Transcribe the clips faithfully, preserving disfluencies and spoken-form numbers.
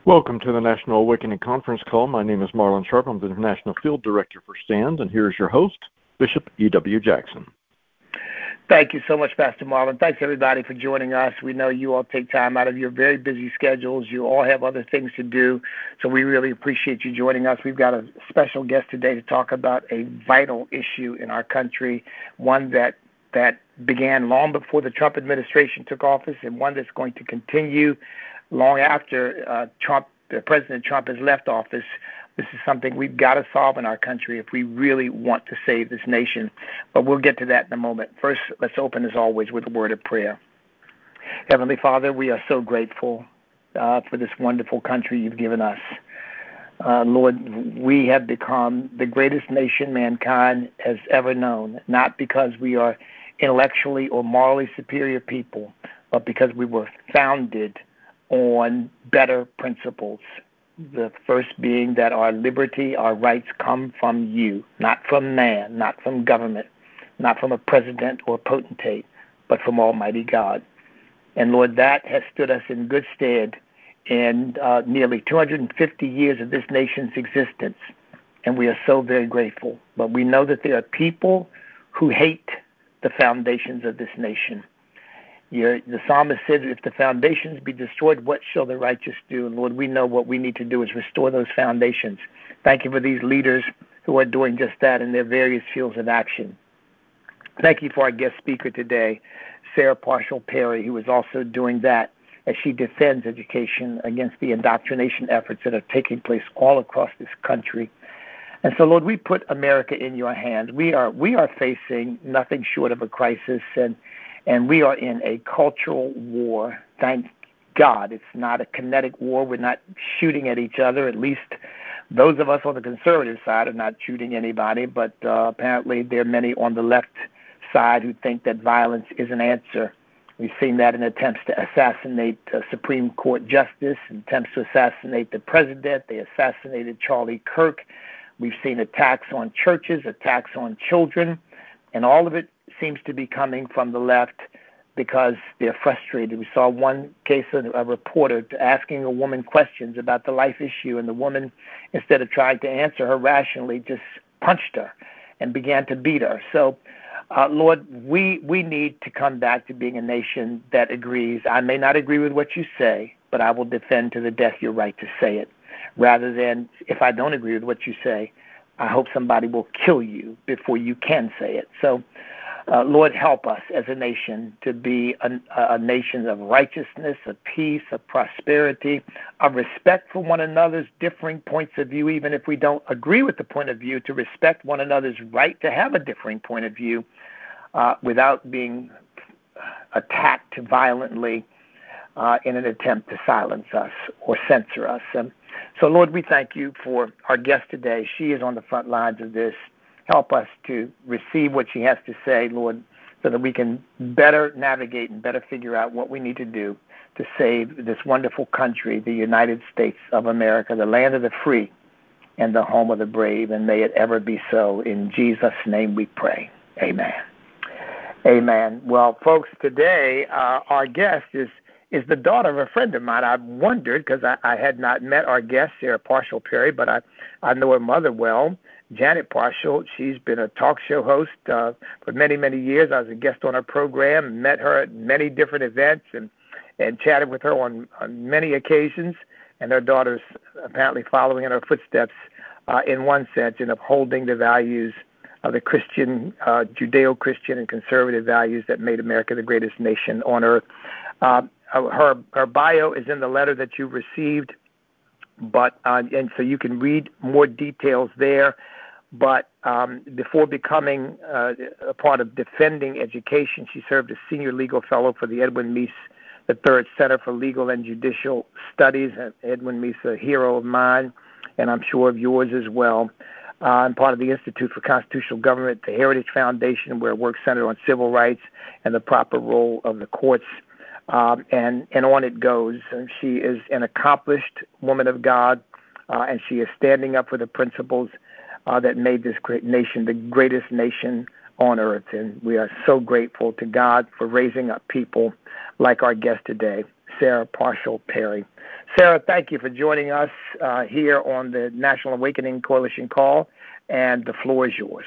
Welcome to the National Awakening Conference Call. My name is Marlon Sharp. I'm the National Field Director for STAND, and here's your host, Bishop E W. Jackson. Thank you so much, Pastor Marlon. Thanks, everybody, for joining us. We know you all take time out of your very busy schedules. You all have other things to do, so we really appreciate you joining us. We've got a special guest today to talk about a vital issue in our country, one that that began long before the Trump administration took office and one that's going to continue long after uh, Trump, uh, President Trump has left office. This is something we've got to solve in our country if we really want to save this nation. But we'll get to that in a moment. First, let's open, as always, with a word of prayer. Heavenly Father, we are so grateful uh, for this wonderful country you've given us. Uh, Lord, we have become the greatest nation mankind has ever known, not because we are intellectually or morally superior people, but because we were founded on better principles. The first being that our liberty, our rights come from you, not from man, not from government, not from a president or potentate, but from Almighty God. And Lord, that has stood us in good stead in uh, nearly two hundred fifty years of this nation's existence, and we are so very grateful. But we know that there are people who hate the foundations of this nation. You're, the psalmist said, if the foundations be destroyed, what shall the righteous do? And Lord, we know what we need to do is restore those foundations. Thank you for these leaders who are doing just that in their various fields of action. Thank you for our guest speaker today, Sarah Parshall Perry, who is also doing that as she defends education against the indoctrination efforts that are taking place all across this country. And so, Lord, we put America in your hands. We are we are facing nothing short of a crisis, and And we are in a cultural war. Thank God it's not a kinetic war. We're not shooting at each other. At least those of us on the conservative side are not shooting anybody. But uh, apparently there are many on the left side who think that violence is an answer. We've seen that in attempts to assassinate uh, Supreme Court justice, attempts to assassinate the president. They assassinated Charlie Kirk. We've seen attacks on churches, attacks on children, and all of it seems to be coming from the left because they're frustrated. We saw one case of a reporter asking a woman questions about the life issue, and the woman, instead of trying to answer her rationally, just punched her and began to beat her. So, uh, Lord, we we need to come back to being a nation that agrees. I may not agree with what you say, but I will defend to the death your right to say it, rather than, if I don't agree with what you say, I hope somebody will kill you before you can say it. So, Uh, Lord, help us as a nation to be a, a nation of righteousness, of peace, of prosperity, of respect for one another's differing points of view, even if we don't agree with the point of view, to respect one another's right to have a differing point of view uh, without being attacked violently uh, in an attempt to silence us or censor us. And so, Lord, we thank you for our guest today. She is on the front lines of this. Help us to receive what she has to say, Lord, so that we can better navigate and better figure out what we need to do to save this wonderful country, the United States of America, the land of the free and the home of the brave, and may it ever be so. In Jesus' name we pray. Amen. Amen. Well, folks, today uh, our guest is is the daughter of a friend of mine. I wondered, because I, I had not met our guest, Sarah Parshall Perry, but I, I know her mother well, Janet Parshall. She's been a talk show host uh, for many, many years. I was a guest on her program, met her at many different events, and, and chatted with her on, on many occasions. And her daughter's apparently following in her footsteps uh, in one sense in upholding the values of the Christian, uh, Judeo-Christian and conservative values that made America the greatest nation on earth. Uh, her her bio is in the letter that you received, but uh, and so you can read more details there. But um, before becoming uh, a part of defending education, she served as senior legal fellow for the Edwin Meese the Third Center for Legal and Judicial Studies. Edwin Meese, a hero of mine, and I'm sure of yours as well. Uh, I'm part of the Institute for Constitutional Government, the Heritage Foundation, where work centered on civil rights and the proper role of the courts. Um, and, and on it goes. And she is an accomplished woman of God, uh, and she is standing up for the principles uh, that made this great nation the greatest nation on earth. And we are so grateful to God for raising up people like our guest today, Sarah Parshall-Perry. Sarah, thank you for joining us uh, here on the National Awakening Coalition call, and the floor is yours.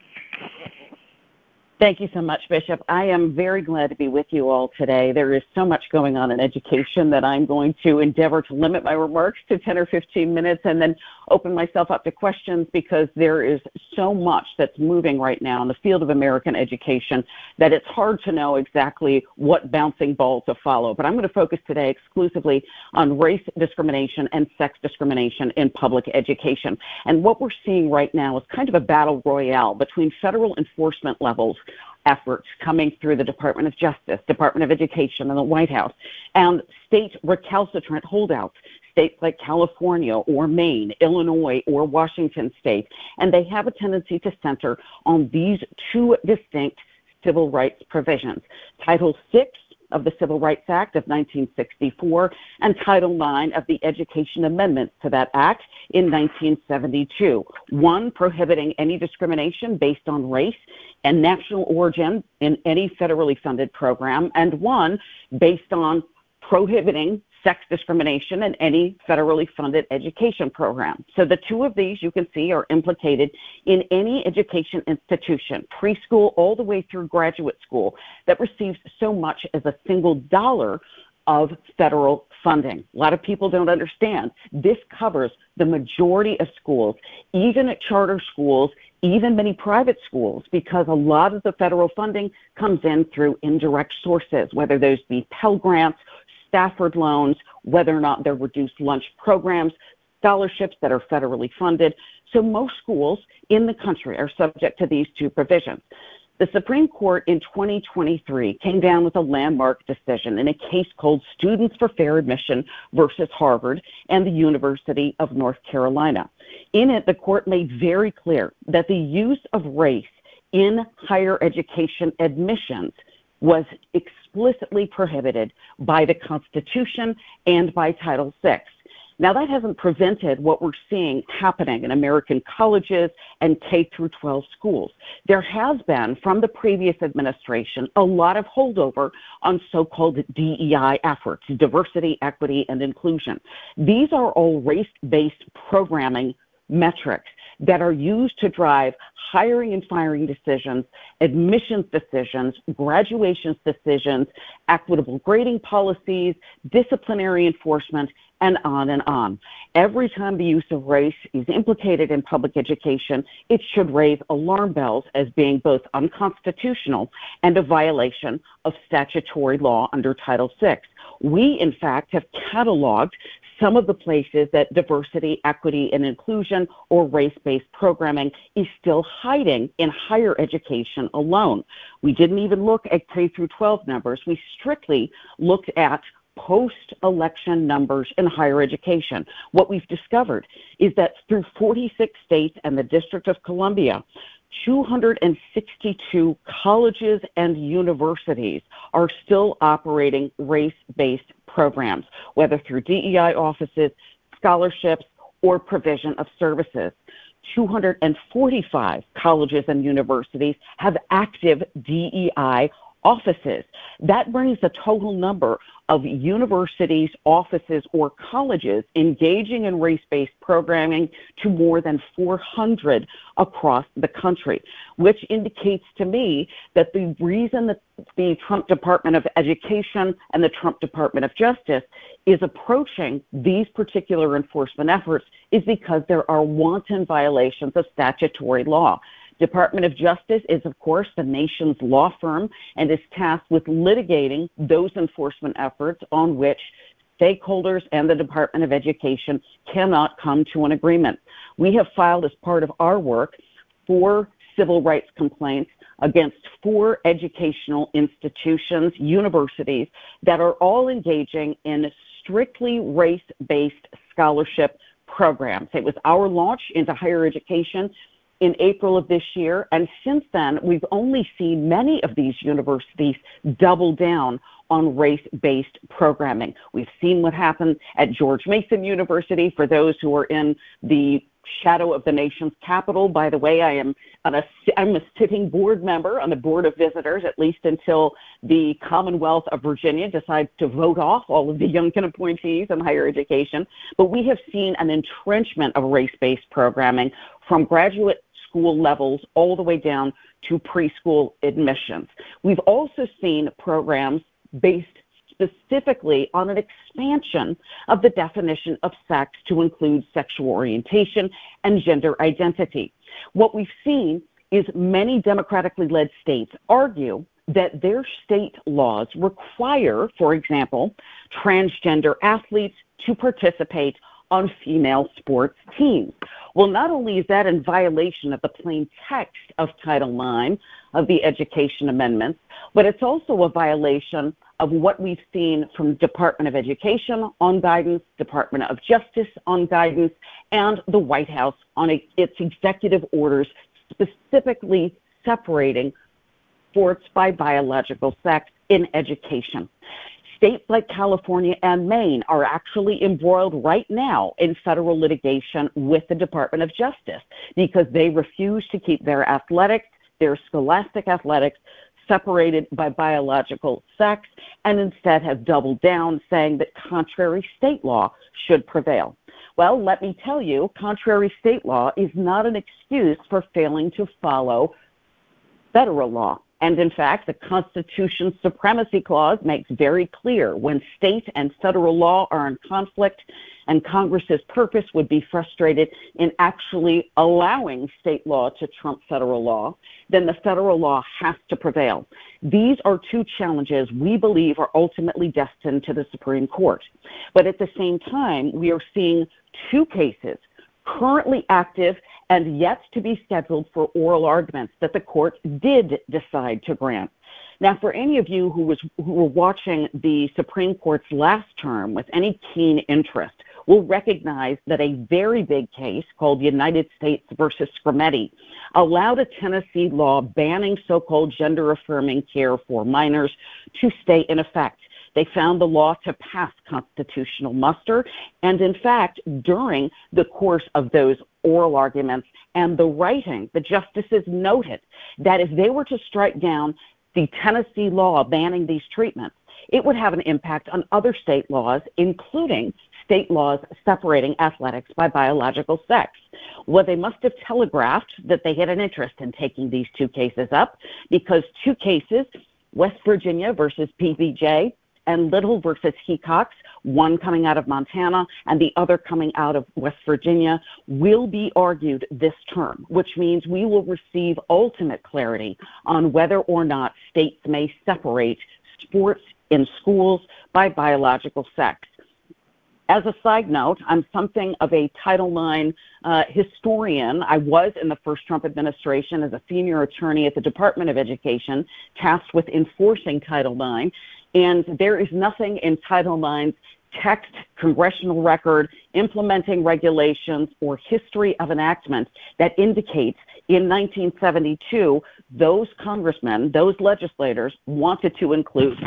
Thank you so much, Bishop. I am very glad to be with you all today. There is so much going on in education that I'm going to endeavor to limit my remarks to ten or fifteen minutes and then open myself up to questions, because there is so much that's moving right now in the field of American education that it's hard to know exactly what bouncing ball to follow. But I'm going to focus today exclusively on race discrimination and sex discrimination in public education. And what we're seeing right now is kind of a battle royale between federal enforcement levels efforts coming through the Department of Justice, Department of Education, and the White House, and state recalcitrant holdouts, states like California or Maine, Illinois or Washington state, and they have a tendency to center on these two distinct civil rights provisions: Title six of the Civil Rights Act of nineteen sixty-four and Title nine of the Education Amendments to that Act in nineteen seventy-two. One prohibiting any discrimination based on race and national origin in any federally funded program, and one based on prohibiting sex discrimination in any federally funded education program. So the two of these, you can see, are implicated in any education institution, preschool all the way through graduate school, that receives so much as a single dollar of federal funding. A lot of people don't understand. This covers the majority of schools, even at charter schools, even many private schools, because a lot of the federal funding comes in through indirect sources, whether those be Pell Grants, Stafford loans, whether or not they're reduced lunch programs, scholarships that are federally funded. So most schools in the country are subject to these two provisions. The Supreme Court in twenty twenty-three came down with a landmark decision in a case called Students for Fair Admission versus Harvard and the University of North Carolina. In it, the court made very clear that the use of race in higher education admissions was explicitly prohibited by the Constitution and by Title six. Now, that hasn't prevented what we're seeing happening in American colleges and K through twelve schools. There has been, from the previous administration, a lot of holdover on so-called D E I efforts, diversity, equity, and inclusion. These are all race-based programming metrics that are used to drive hiring and firing decisions, admissions decisions, graduations decisions, equitable grading policies, disciplinary enforcement, and on and on. Every time the use of race is implicated in public education, it should raise alarm bells as being both unconstitutional and a violation of statutory law under Title six. We, in fact, have cataloged some of the places that diversity, equity, and inclusion or race-based programming is still hiding in higher education alone. We didn't even look at K through twelve numbers. We strictly looked at post-election numbers in higher education. What we've discovered is that through forty-six states and the District of Columbia, two hundred sixty-two colleges and universities are still operating race-based programs, whether through D E I offices, scholarships, or provision of services. two hundred forty-five colleges and universities have active D E I offices. That brings the total number of universities, offices, or colleges engaging in race-based programming to more than four hundred across the country, which indicates to me that the reason that the Trump Department of Education and the Trump Department of Justice is approaching these particular enforcement efforts is because there are wanton violations of statutory law. Department of Justice is, of course, the nation's law firm and is tasked with litigating those enforcement efforts on which stakeholders and the Department of Education cannot come to an agreement. We have filed, as part of our work, four civil rights complaints against four educational institutions, universities, that are all engaging in strictly race-based scholarship programs. It was our launch into higher education in April of this year, and since then, we've only seen many of these universities double down on race-based programming. We've seen what happened at George Mason University. For those who are in the shadow of the nation's capital, by the way, I am on a, I'm a sitting board member on the Board of Visitors, at least until the Commonwealth of Virginia decides to vote off all of the Youngkin appointees in higher education. But we have seen an entrenchment of race-based programming from graduate school levels all the way down to preschool admissions. We've also seen programs based specifically on an expansion of the definition of sex to include sexual orientation and gender identity. What we've seen is many democratically led states argue that their state laws require, for example, transgender athletes to participate on female sports teams. Well, not only is that in violation of the plain text of Title nine of the Education Amendments, but it's also a violation of what we've seen from Department of Education on guidance, Department of Justice on guidance, and the White House on a, its executive orders specifically separating sports by biological sex in education. States like California and Maine are actually embroiled right now in federal litigation with the Department of Justice because they refuse to keep their athletics, their scholastic athletics, separated by biological sex, and instead have doubled down, saying that contrary state law should prevail. Well, let me tell you, contrary state law is not an excuse for failing to follow federal law. And in fact, the Constitution's Supremacy Clause makes very clear when state and federal law are in conflict and Congress's purpose would be frustrated in actually allowing state law to trump federal law, then the federal law has to prevail. These are two challenges we believe are ultimately destined to the Supreme Court. But at the same time, we are seeing two cases currently active and yet to be scheduled for oral arguments that the court did decide to grant. Now, for any of you who, was, who were watching the Supreme Court's last term with any keen interest will recognize that a very big case called United States versus Scarametti allowed a Tennessee law banning so-called gender-affirming care for minors to stay in effect. They found the law to pass constitutional muster, and in fact, during the course of those oral arguments and the writing, the justices noted that if they were to strike down the Tennessee law banning these treatments, it would have an impact on other state laws, including state laws separating athletics by biological sex. Well, they must have telegraphed that they had an interest in taking these two cases up because two cases, West Virginia versus P B J and Little versus Hecox, one coming out of Montana and the other coming out of West Virginia, will be argued this term, which means we will receive ultimate clarity on whether or not states may separate sports in schools by biological sex. As a side note, I'm something of a Title nine uh, historian. I was in the first Trump administration as a senior attorney at the Department of Education tasked with enforcing Title nine. And there is nothing in Title nine's text, congressional record, implementing regulations, or history of enactment that indicates in nineteen seventy-two, those congressmen, those legislators wanted to include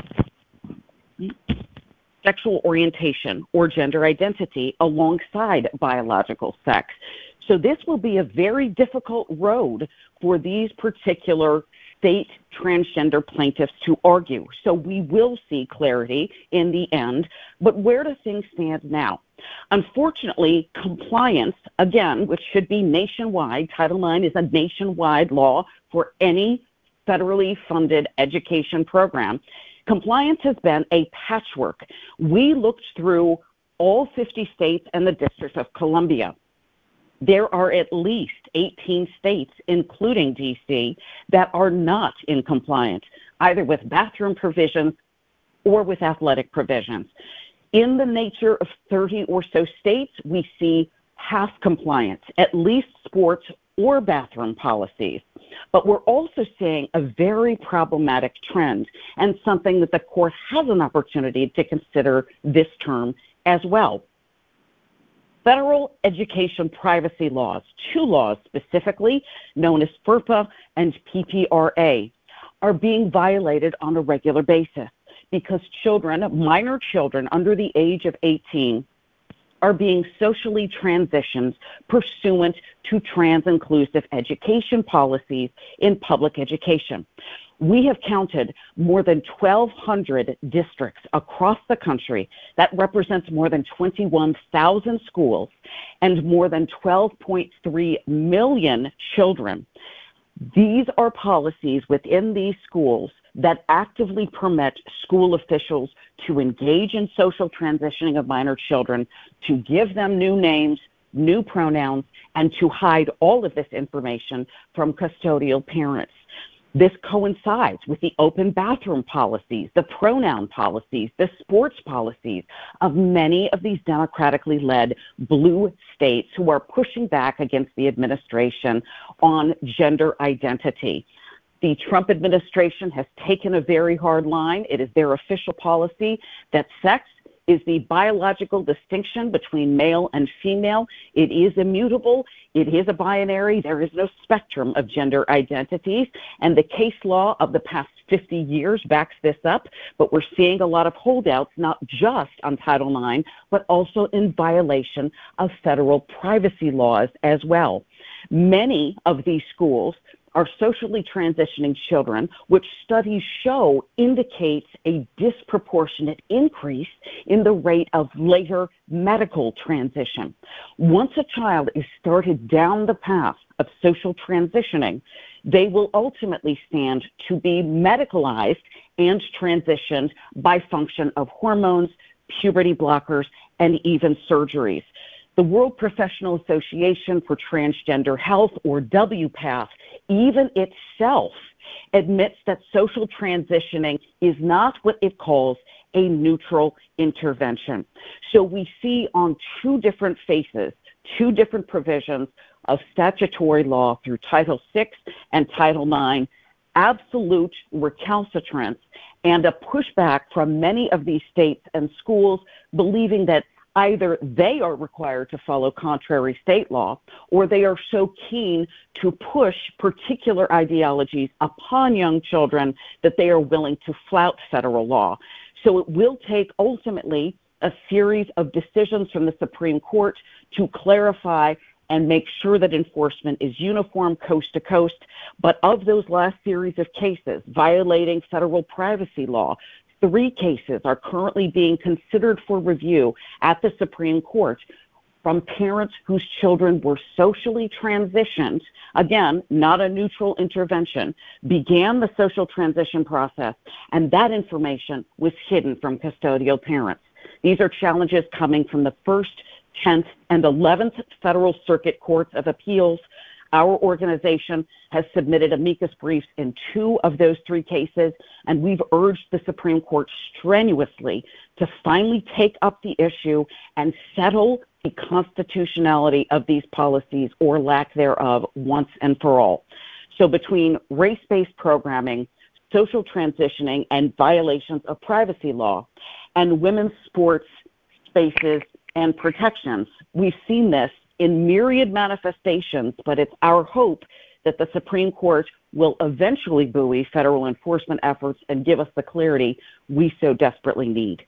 sexual orientation or gender identity alongside biological sex. So this will be a very difficult road for these particular state transgender plaintiffs to argue. So we will see clarity in the end. But where do things stand now? Unfortunately, compliance, again, which should be nationwide, Title nine is a nationwide law for any federally funded education program. Compliance has been a patchwork. We looked through all fifty states and the District of Columbia. There are at least eighteen states, including D C, that are not in compliance, either with bathroom provisions or with athletic provisions. In the nature of thirty or so states, we see half compliance, at least sports or bathroom policies. But we're also seeing a very problematic trend and something that the court has an opportunity to consider this term as well. Federal education privacy laws, two laws specifically, known as FERPA and P P R A, are being violated on a regular basis. because children, minor children under the age of eighteen, are being socially transitioned pursuant to trans-inclusive education policies in public education. We have counted more than twelve hundred districts across the country. That represents more than twenty-one thousand schools and more than twelve point three million children. These are policies within these schools that actively permit school officials to engage in social transitioning of minor children, to give them new names, new pronouns, and to hide all of this information from custodial parents. This coincides with the open bathroom policies, the pronoun policies, the sports policies of many of these democratically led blue states who are pushing back against the administration on gender identity. The Trump administration has taken a very hard line. It is their official policy that sex is the biological distinction between male and female. It is immutable. It is a binary. There is no spectrum of gender identities. And the case law of the past fifty years backs this up. But we're seeing a lot of holdouts, not just on Title nine, but also in violation of federal privacy laws as well. Many of these schools are socially transitioning children, which studies show indicates a disproportionate increase in the rate of later medical transition. Once a child is started down the path of social transitioning, they will ultimately stand to be medicalized and transitioned by function of hormones, puberty blockers, and even surgeries. The World Professional Association for Transgender Health, or W PATH, even itself admits that social transitioning is not what it calls a neutral intervention. So we see on two different faces, two different provisions of statutory law through Title six and Title nine, absolute recalcitrance and a pushback from many of these states and schools believing that either they are required to follow contrary state law, or they are so keen to push particular ideologies upon young children that they are willing to flout federal law. So it will take ultimately a series of decisions from the Supreme Court to clarify and make sure that enforcement is uniform coast to coast. But of those last series of cases violating federal privacy law, three cases are currently being considered for review at the Supreme Court from parents whose children were socially transitioned, again, not a neutral intervention, began the social transition process, and that information was hidden from custodial parents. These are challenges coming from the first, tenth, and eleventh Federal Circuit Courts of Appeals. Our organization has submitted amicus briefs in two of those three cases, and we've urged the Supreme Court strenuously to finally take up the issue and settle the constitutionality of these policies or lack thereof once and for all. So between race-based programming, social transitioning, and violations of privacy law, and women's sports spaces and protections, we've seen this in myriad manifestations, but it's our hope that the Supreme Court will eventually buoy federal enforcement efforts and give us the clarity we so desperately need.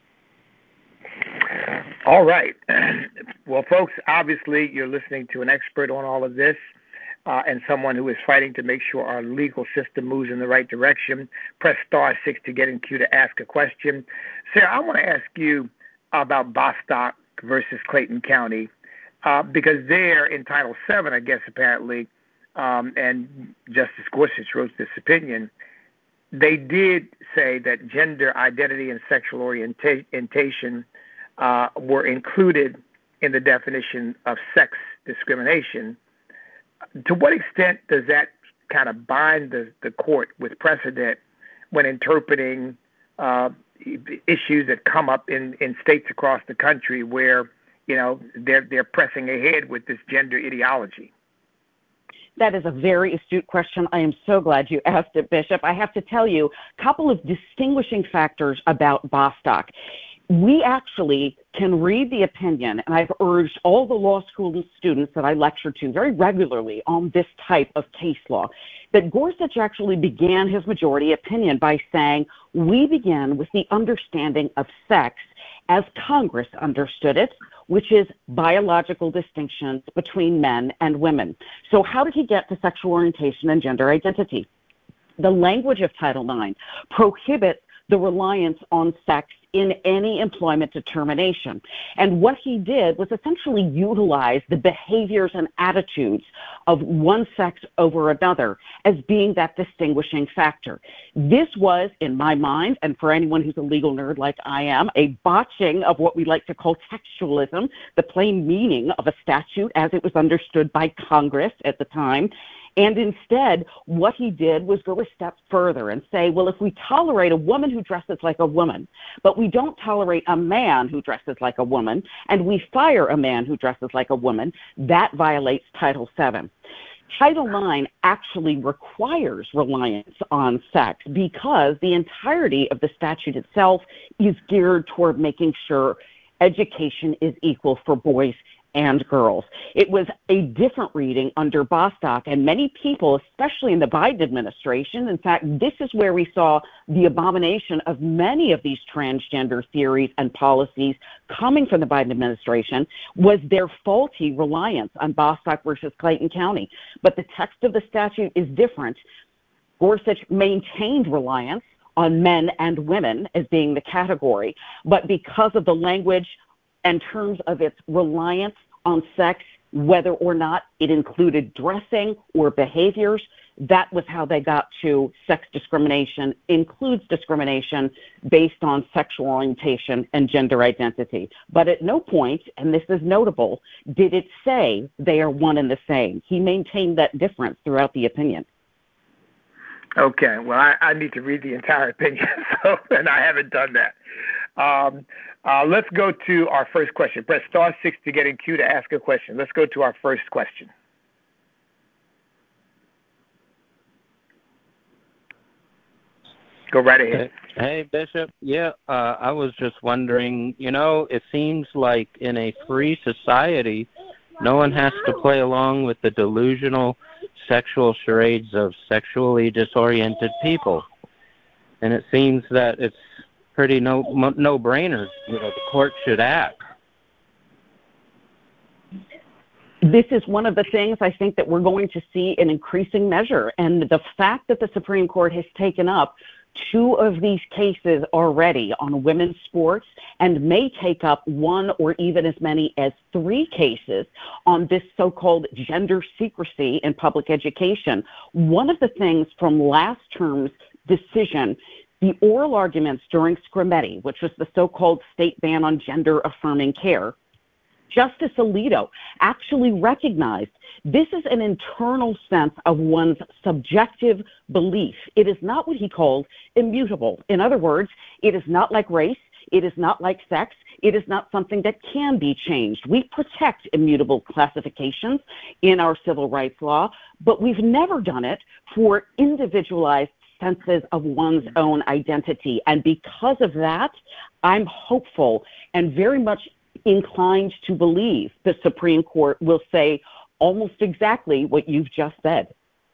All right. Well, folks, obviously you're listening to an expert on all of this uh, and someone who is fighting to make sure our legal system moves in the right direction. Press star six to get in queue to ask a question. Sarah, I want to ask you about Bostock versus Clayton County. Uh, because there in Title seven, I guess, apparently, um, and Justice Gorsuch wrote this opinion, they did say that gender identity and sexual orientation uh, were included in the definition of sex discrimination. To what extent does that kind of bind the, the court with precedent when interpreting uh, issues that come up in, in states across the country where you know, they're they're pressing ahead with this gender ideology? That is a very astute question. I am so glad you asked it, Bishop. I have to tell you a couple of distinguishing factors about Bostock. we actually can read the opinion, and I've urged all the law school students that I lecture to very regularly on this type of case law, that Gorsuch actually began his majority opinion by saying, we begin with the understanding of sex as Congress understood it, which is biological distinctions between men and women. So how did he get to sexual orientation and gender identity? The language of Title nine prohibits the reliance on sex in any employment determination. And what he did was essentially utilize the behaviors and attitudes of one sex over another as being that distinguishing factor. This was, in my mind, and for anyone who's a legal nerd like I am, a botching of what we like to call textualism, the plain meaning of a statute as it was understood by Congress at the time. And instead, what he did was go a step further and say, well, if we tolerate a woman who dresses like a woman, but we don't tolerate a man who dresses like a woman, and we fire a man who dresses like a woman, that violates Title seven. Title nine actually requires reliance on sex because the entirety of the statute itself is geared toward making sure education is equal for boys and girls. It was a different reading under Bostock, and many people, especially in the Biden administration, in fact, this is where we saw the abomination of many of these transgender theories and policies coming from the Biden administration, was their faulty reliance on Bostock versus Clayton County. But the text of the statute is different. Gorsuch maintained reliance on men and women as being the category, but because of the language in terms of its reliance on sex, whether or not it included dressing or behaviors, that was how they got to sex discrimination, includes discrimination based on sexual orientation and gender identity. But at no point, and this is notable, did it say they are one and the same. He maintained that difference throughout the opinion. Okay, well, I, I need to read the entire opinion, so, and I haven't done that. Um, uh, let's go to our first question. Press star six to get in queue to ask a question. Let's go to our first question. Go right ahead. Hey, hey Bishop. Yeah, uh, I was just wondering, you know, it seems like in a free society, no one has to play along with the delusional sexual charades of sexually disoriented people. And it seems that it's pretty no no brainer. You know, the court should act. This is one of the things I think that we're going to see in increasing measure. And the fact that the Supreme Court has taken up two of these cases already on women's sports and may take up one or even as many as three cases on this so-called gender secrecy in public education. One of the things from last term's decision, the oral arguments during Scrimeti, which was the so-called state ban on gender-affirming care, Justice Alito actually recognized this is an internal sense of one's subjective belief. It is not what he called immutable. In other words, it is not like race. It is not like sex. It is not something that can be changed. We protect immutable classifications in our civil rights law, but we've never done it for individualized senses of one's own identity. And because of that, I'm hopeful and very much inclined to believe the Supreme Court will say almost exactly what you've just said.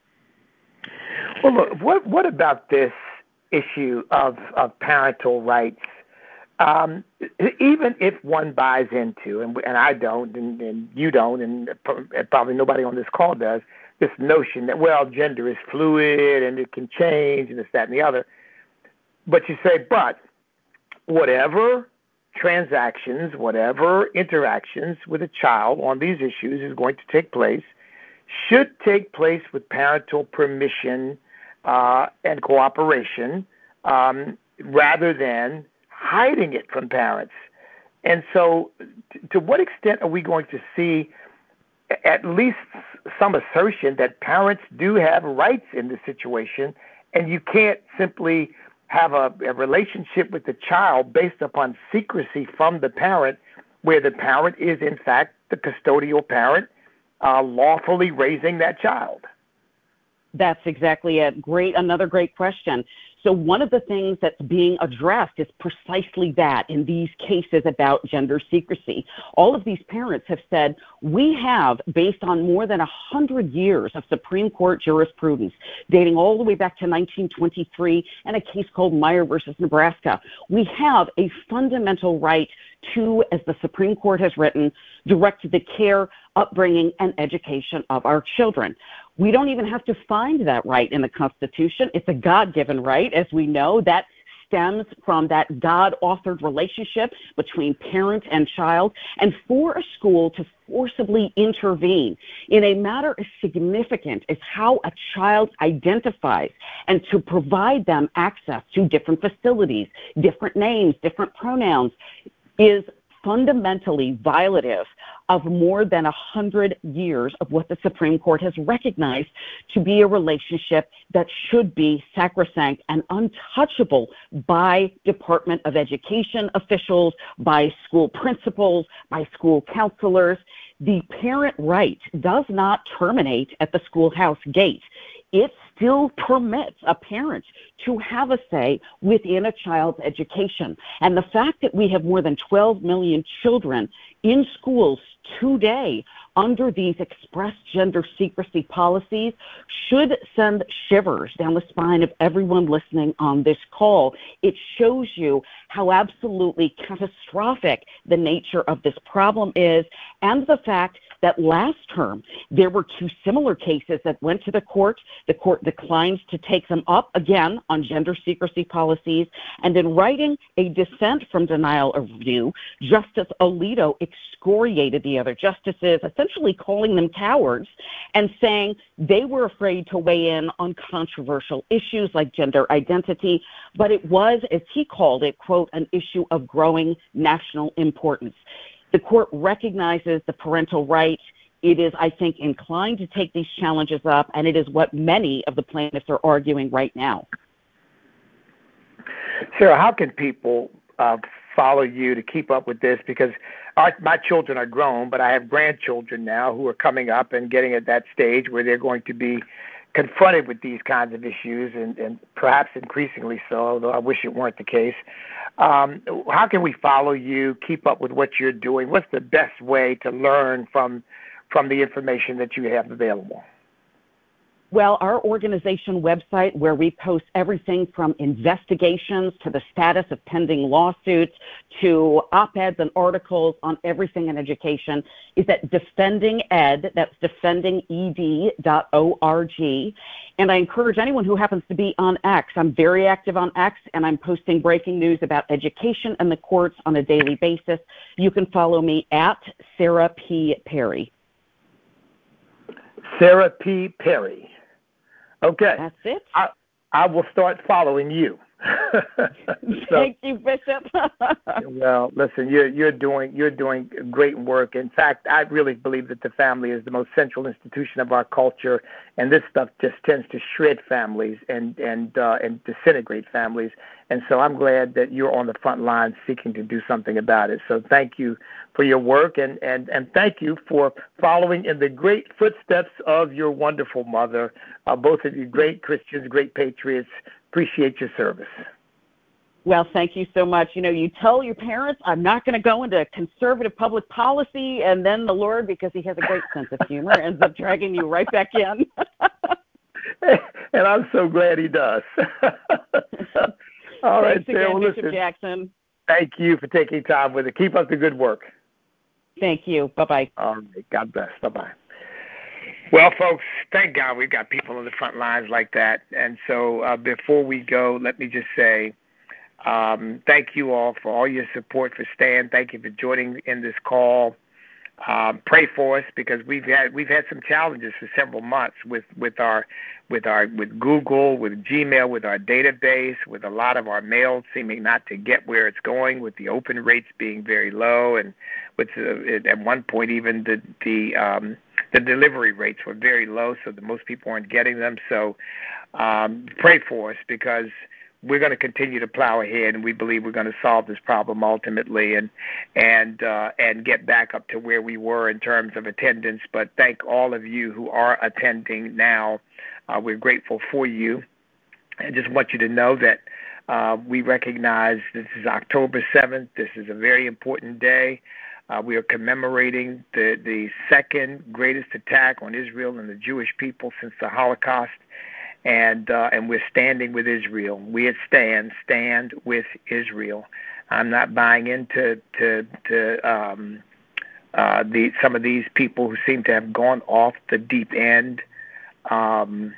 Well, look, what what about this issue of, of parental rights? Um, even if one buys into, and, and I don't, and, and you don't, and probably nobody on this call does, this notion that, well, gender is fluid and it can change and this, that, and the other. But you say, but whatever transactions, whatever interactions with a child on these issues is going to take place, should take place with parental permission uh, and cooperation um, rather than hiding it from parents. And so t- to what extent are we going to see at least some assertion that parents do have rights in this situation, and you can't simply have a, a relationship with the child based upon secrecy from the parent, where the parent is, in fact, the custodial parent uh, lawfully raising that child? That's exactly it. Great, another great question. So one of the things that's being addressed is precisely that in these cases about gender secrecy. All of these parents have said, we have, based on more than one hundred years of Supreme Court jurisprudence, dating all the way back to nineteen twenty-three and a case called Meyer versus Nebraska, we have a fundamental right to, as the Supreme Court has written, direct the care, upbringing, and education of our children. We don't even have to find that right in the Constitution. It's a God-given right, as we know. That stems from that God-authored relationship between parent and child. And for a school to forcibly intervene in a matter as significant as how a child identifies and to provide them access to different facilities, different names, different pronouns, is fundamentally violative of more than a hundred years of what the Supreme Court has recognized to be a relationship that should be sacrosanct and untouchable by Department of Education officials, by school principals, by school counselors. The parent right does not terminate at the schoolhouse gate. It still permits a parent to have a say within a child's education. And the fact that we have more than twelve million children in schools today under these express gender secrecy policies should send shivers down the spine of everyone listening on this call. It shows you how absolutely catastrophic the nature of this problem is, and the fact that last term there were two similar cases that went to the court. The court declines to take them up again on gender secrecy policies, and in writing a dissent from denial of review, Justice Alito excoriated the other justices, essentially calling them cowards and saying they were afraid to weigh in on controversial issues like gender identity, but it was, as he called it, quote, an issue of growing national importance. The court recognizes the parental right. It is, I think, inclined to take these challenges up, and it is what many of the plaintiffs are arguing right now. Sarah, how can people uh, follow you to keep up with this? Because our, my children are grown, but I have grandchildren now who are coming up and getting at that stage where they're going to be confronted with these kinds of issues, and, and perhaps increasingly so, although I wish it weren't the case. Um, how can we follow you, keep up with what you're doing? What's the best way to learn from from the information that you have available? Well, our organization website, where we post everything from investigations to the status of pending lawsuits to op-eds and articles on everything in education, is at Defending Ed, that's defending ed dot org. And I encourage anyone who happens to be on X. I'm very active on X, and I'm posting breaking news about education and the courts on a daily basis. You can follow me at Sarah P. Perry. Sarah P. Perry. Okay. That's it. I, I will start following you. so, Thank you, Bishop. Well, listen, you're you're doing you're doing great work. In fact, I really believe that the family is the most central institution of our culture, and this stuff just tends to shred families and and uh, and disintegrate families. And so I'm glad that you're on the front line seeking to do something about it. So thank you for your work, and, and, and thank you for following in the great footsteps of your wonderful mother. Uh, both of you great Christians, great patriots. Appreciate your service. Well, thank you so much. You know, you tell your parents, I'm not going to go into conservative public policy, and then the Lord, because he has a great sense of humor, ends up dragging you right back in. And I'm so glad he does. All right, Thanks again, Sarah, Bishop listen, Jackson. Thank you for taking time with it. Keep up the good work. Thank you. Bye-bye. All right. God bless. Bye-bye. Well, folks, thank God we've got people on the front lines like that. And so uh, before we go, let me just say um, thank you all for all your support for Stan. Thank you for joining in this call. Um, pray for us, because we've had we've had some challenges for several months with, with our with our with Google, with Gmail, with our database, with a lot of our mail seeming not to get where it's going, with the open rates being very low, and with uh, at one point even the the um, the delivery rates were very low, so that most people weren't getting them. So um, pray for us, because we're going to continue to plow ahead, and we believe we're going to solve this problem ultimately, and and uh, and get back up to where we were in terms of attendance. But thank all of you who are attending now. Uh, we're grateful for you. I just want you to know that uh, we recognize this is October seventh. This is a very important day. Uh, we are commemorating the, the second greatest attack on Israel and the Jewish people since the Holocaust, and uh, and we're standing with Israel. We at Stand stand with Israel. I'm not buying into to to um, uh, the some of these people who seem to have gone off the deep end. Um,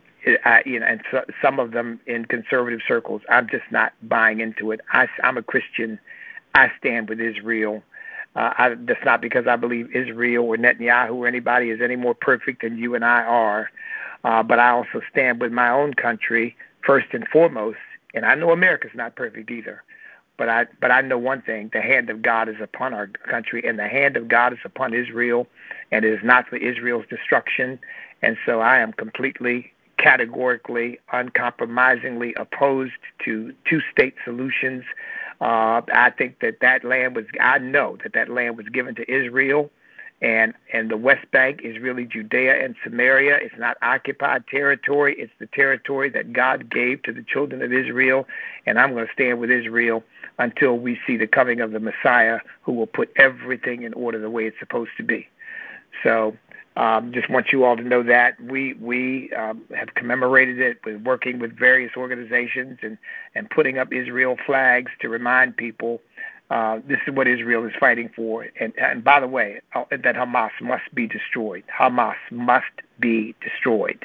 I, you know, and so, some of them in conservative circles. I'm just not buying into it. I, I'm a Christian. I stand with Israel. Uh, I, that's not because I believe Israel or Netanyahu or anybody is any more perfect than you and I are. Uh, but I also stand with my own country first and foremost. And I know America's not perfect either. But I, but I know one thing: the hand of God is upon our country, and the hand of God is upon Israel, and it is not for Israel's destruction. And so I am completely, categorically, uncompromisingly opposed to two-state solutions. Uh, I think that that land was, I know that that land was given to Israel, and and the West Bank is really Judea and Samaria. It's not occupied territory. It's the territory that God gave to the children of Israel, and I'm going to stand with Israel until we see the coming of the Messiah, who will put everything in order the way it's supposed to be. So um, just want you all to know that. We we um, have commemorated it with working with various organizations and, and putting up Israel flags to remind people uh, this is what Israel is fighting for. And, and by the way, uh, that Hamas must be destroyed. Hamas must be destroyed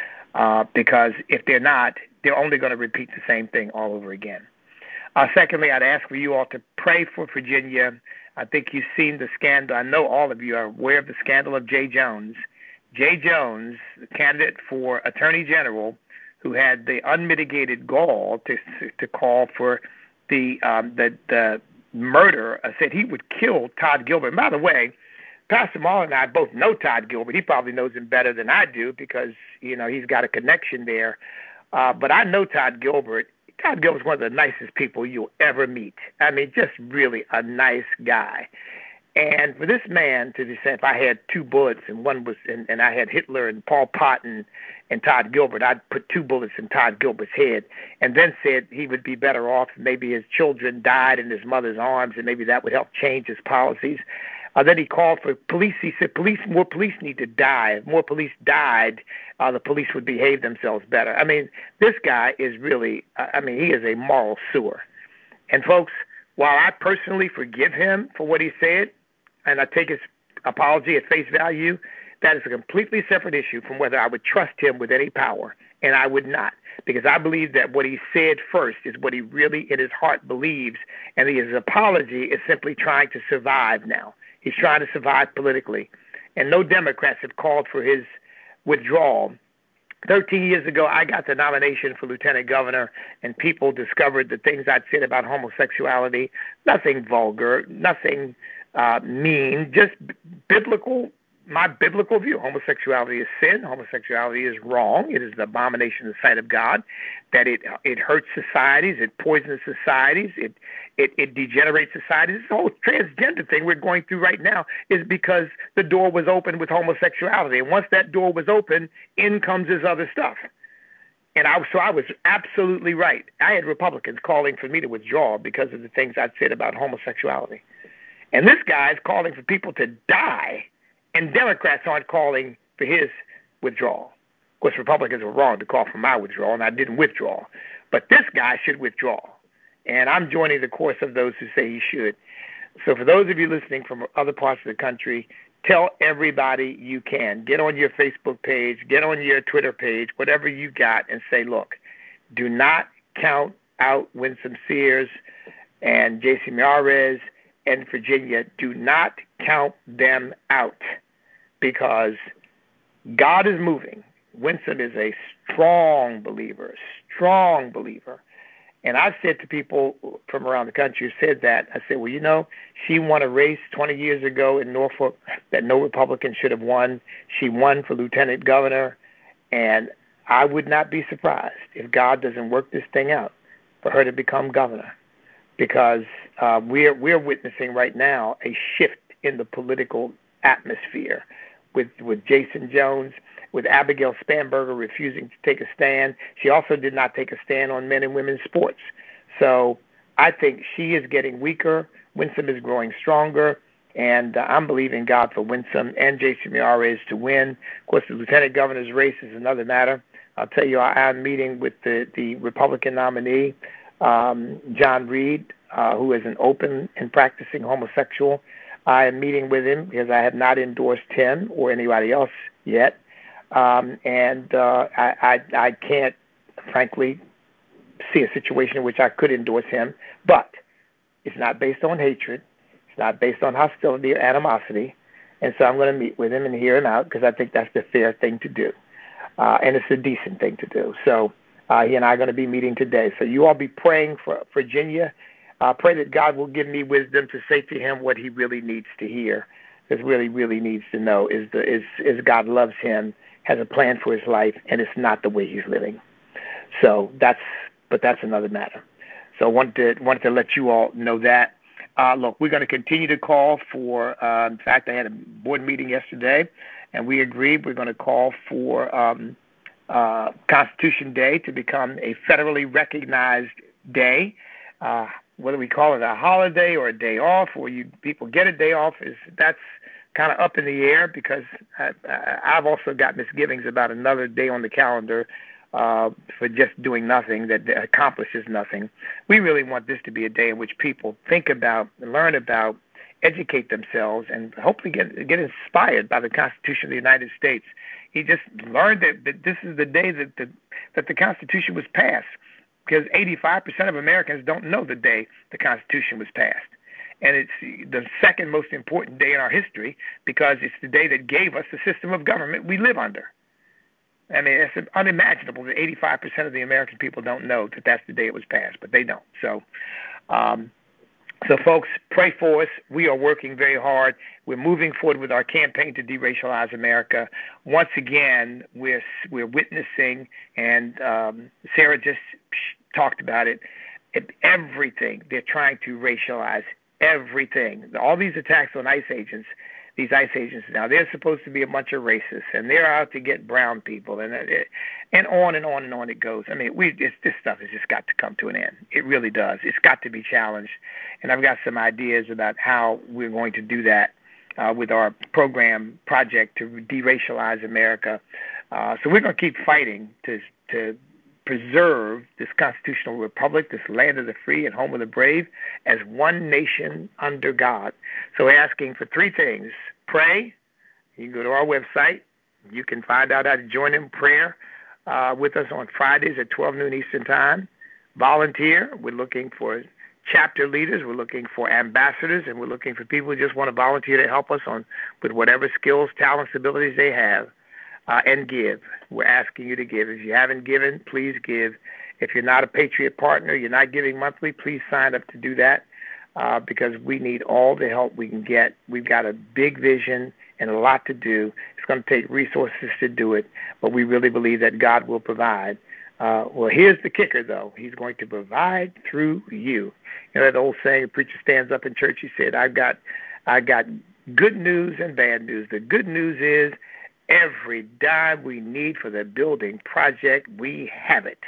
uh, because if they're not, they're only going to repeat the same thing all over again. Uh, secondly, I'd ask for you all to pray for Virginia. I think you've seen the scandal. I know all of you are aware of the scandal of Jay Jones. Jay Jones, the candidate for Attorney General, who had the unmitigated gall to to call for the um, the, the murder, uh, said he would kill Todd Gilbert. And by the way, Pastor Marlon and I both know Todd Gilbert. He probably knows him better than I do because, you know, he's got a connection there. Uh, but I know Todd Gilbert. Todd Gilbert's one of the nicest people you'll ever meet. I mean, just really a nice guy. And for this man to say, if I had two bullets and one was, and, and I had Hitler and Pol Pot and, and Todd Gilbert, I'd put two bullets in Todd Gilbert's head, and then said he would be better off if maybe his children died in his mother's arms, and maybe that would help change his policies. Uh, then he called for police. He said, "Police, more police need to die. If more police died, uh, the police would behave themselves better." I mean, this guy is really, I mean, he is a moral sewer. And folks, while I personally forgive him for what he said, and I take his apology at face value, that is a completely separate issue from whether I would trust him with any power, and I would not, because I believe that what he said first is what he really in his heart believes, and his apology is simply trying to survive now. He's trying to survive politically, and no Democrats have called for his withdrawal. Thirteen years ago, I got the nomination for lieutenant governor, and people discovered the things I'd said about homosexuality, nothing vulgar, nothing uh, mean, just b- biblical, my biblical view. Homosexuality is sin. Homosexuality is wrong. It is the abomination in the sight of God, that it it hurts societies, it poisons societies, it It, it degenerates society. This whole transgender thing we're going through right now is because the door was open with homosexuality. And once that door was open, in comes this other stuff. And I, so I was absolutely right. I had Republicans calling for me to withdraw because of the things I'd said about homosexuality. And this guy is calling for people to die, and Democrats aren't calling for his withdrawal. Of course, Republicans were wrong to call for my withdrawal, and I didn't withdraw. But this guy should withdraw. And I'm joining the chorus of those who say he should. So for those of you listening from other parts of the country, tell everybody you can. Get on your Facebook page, get on your Twitter page, whatever you got, and say, look, do not count out Winsome Sears and J C Miyares and Virginia. Do not count them out, because God is moving. Winsome is a strong believer, strong believer. And I've said to people from around the country who said that, I said, well, you know, she won a race twenty years ago in Norfolk that no Republican should have won. She won for lieutenant governor, and I would not be surprised if God doesn't work this thing out for her to become governor, because uh, we're we're witnessing right now a shift in the political atmosphere with with Jason Jones. with Abigail Spanberger refusing to take a stand. She also did not take a stand on men and women's sports. So I think she is getting weaker. Winsome is growing stronger. And uh, I'm believing God for Winsome and Jason Miyares to win. Of course, the lieutenant governor's race is another matter. I'll tell you, I, I'm meeting with the, the Republican nominee, um, John Reed, uh, who is an open and practicing homosexual. I am meeting with him because I have not endorsed him or anybody else yet. Um, and uh, I, I, I can't, frankly, see a situation in which I could endorse him. But it's not based on hatred. It's not based on hostility or animosity. And so I'm going to meet with him and hear him out because I think that's the fair thing to do. Uh, and it's a decent thing to do. So uh, he and I are going to be meeting today. So you all be praying for Virginia. Uh, pray that God will give me wisdom to say to him what he really needs to hear, because really, really needs to know is the is is God loves him, has a plan for his life, and it's not the way he's living. So that's, but that's another matter. So I wanted to, wanted to let you all know that. Uh, look, we're going to continue to call for, uh, in fact, I had a board meeting yesterday, and we agreed we're going to call for um, uh, Constitution Day to become a federally recognized day. Uh, whether we call it a holiday or a day off, or you people get a day off, is that's kind of up in the air, because I, I've also got misgivings about another day on the calendar uh, for just doing nothing that accomplishes nothing. We really want this to be a day in which people think about, learn about, educate themselves, and hopefully get get inspired by the Constitution of the United States. He just learned that, that this is the day that the, that the Constitution was passed, because eighty-five percent of Americans don't know the day the Constitution was passed. And it's the second most important day in our history, because it's the day that gave us the system of government we live under. I mean, it's unimaginable that eighty-five percent of the American people don't know that that's the day it was passed, but they don't. So, um, so folks, pray for us. We are working very hard. We're moving forward with our campaign to deracialize America. Once again, we're we're witnessing, and um, Sarah just talked about it, everything. They're trying to racialize everything. All these attacks on ICE agents, these ICE agents now, they're supposed to be a bunch of racists, and they're out to get brown people, and and on and on and on it goes. I mean, we it's, this stuff has just got to come to an end. It really does. It's got to be challenged, and I've got some ideas about how we're going to do that uh, with our program project to deracialize America. Uh, so we're going to keep fighting to to preserve this constitutional republic, this land of the free and home of the brave, as one nation under God. So we're asking for three things. Pray. You can go to our website. You can find out how to join in prayer uh, with us on Fridays at twelve noon Eastern Time. Volunteer. We're looking for chapter leaders. We're looking for ambassadors, and we're looking for people who just want to volunteer to help us on with whatever skills, talents, abilities they have. Uh, and give. We're asking you to give. If you haven't given, please give. If you're not a Patriot partner, you're not giving monthly, please sign up to do that uh, because we need all the help we can get. We've got a big vision and a lot to do. It's going to take resources to do it, but we really believe that God will provide. Uh, well, here's the kicker, though. He's going to provide through you. You know that old saying, a preacher stands up in church, he said, I've got, I've got good news and bad news. The good news is every dime we need for the building project, we have it.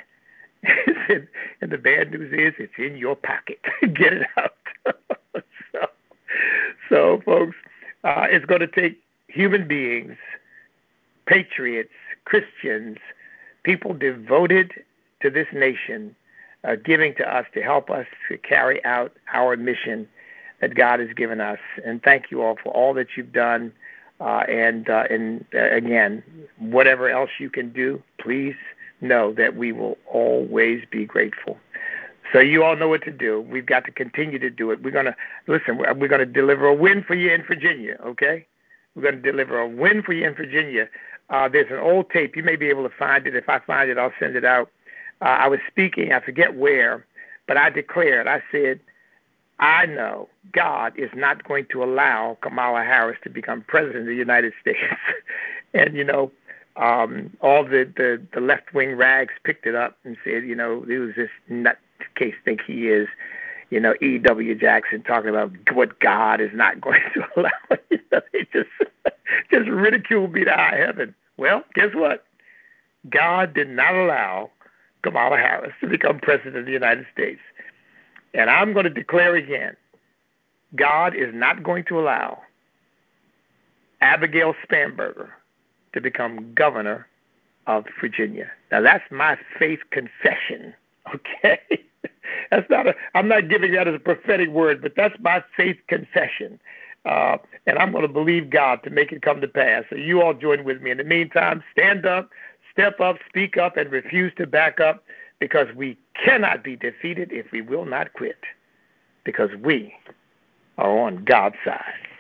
And the bad news is it's in your pocket. Get it out. so, so, folks, uh, it's going to take human beings, patriots, Christians, people devoted to this nation, uh, giving to us to help us to carry out our mission that God has given us. And thank you all for all that you've done. Uh, and, uh, and uh, again, whatever else you can do, please know that we will always be grateful. So you all know what to do. We've got to continue to do it. We're going to, listen, we're going to deliver a win for you in Virginia, okay? We're going to deliver a win for you in Virginia. Uh, there's an old tape. You may be able to find it. If I find it, I'll send it out. Uh, I was speaking, I forget where, but I declared, I said, I know God is not going to allow Kamala Harris to become president of the United States. And, you know, um, all the, the, the left-wing rags picked it up and said, you know, it was this nutcase think he is, you know, E W. Jackson talking about what God is not going to allow. You know, they just, just ridiculed me to high heaven. Well, guess what? God did not allow Kamala Harris to become president of the United States. And I'm going to declare again, God is not going to allow Abigail Spanberger to become governor of Virginia. Now, that's my faith confession, okay? That's not a, I'm not giving that as a prophetic word, but that's my faith confession. Uh, and I'm going to believe God to make it come to pass. So you all join with me. In the meantime, stand up, step up, speak up, and refuse to back up, because we cannot be defeated if we will not quit, because we are on God's side.